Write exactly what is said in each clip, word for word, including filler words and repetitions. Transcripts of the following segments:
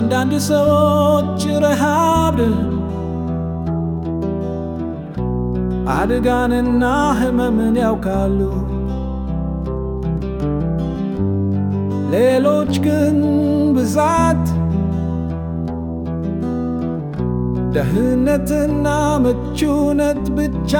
አንዳንድ ሰዎች ረሃብ አደጋንና ህመምን ያውቃሉ ሌሎች ግን ብዛት ደህንነትና ምቹነት ብቻ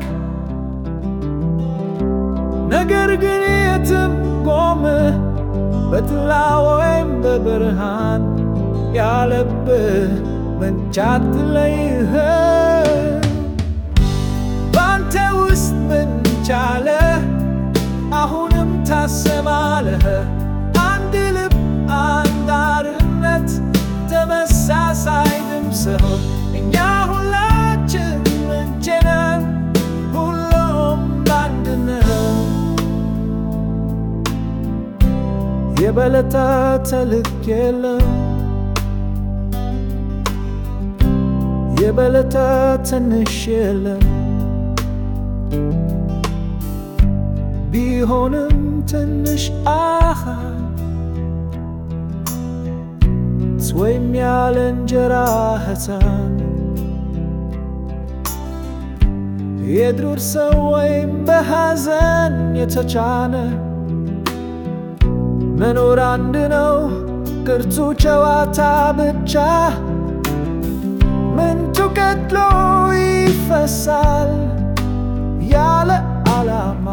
ነገር ግን የትም ቆመህ በጥላ ወይም በብርሃን ያለብህ ምንጭ አትለይህ ባንተ ውስጥ ምንጭ አለ አሁንም ታሰማለህ አንድ ልብ አንድ አርነት ተመሳሳይ ድምፅ እኛ ሁላችን ምንጭ ነን ሁሉም አንድ ነን የበለጠ ተልክ የለም የበለጠ ትንሽ የለም ቢሆንም ትንሽ አሃን ወይም ያለ እንጀራ ሕፃን የዱር ሰው ወይም በሐዘን የተጫነ መኖር አንድ ነው ቅርጹ ጨዋታ ብቻ ምንጩ ቀጥሎ ይፈሳል ያለ ዓላማ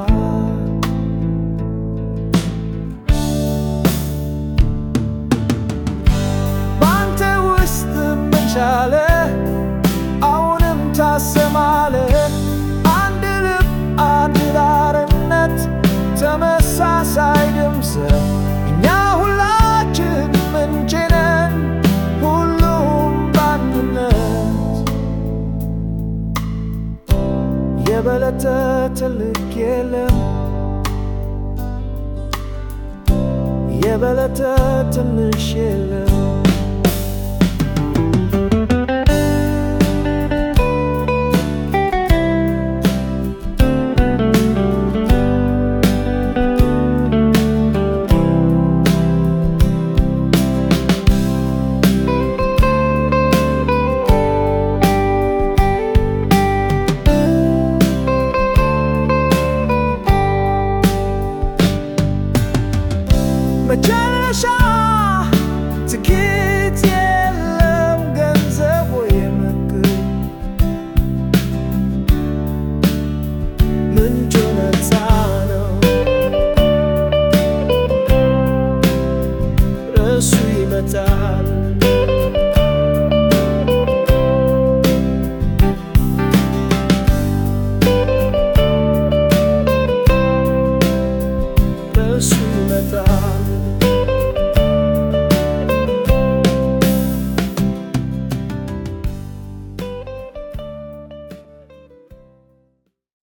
ባንተ ውስጥ ምንጭ አለ አሁንም ታሰማለህ አንድ ልብ አንድ አርነት ተመሳሳይ ድምፅ እኛ ሁላችን ምንጭ ነን ሁሉም በአንድነት የበለጠ ትልቅ የለም የበለጠ ትንሽ የለም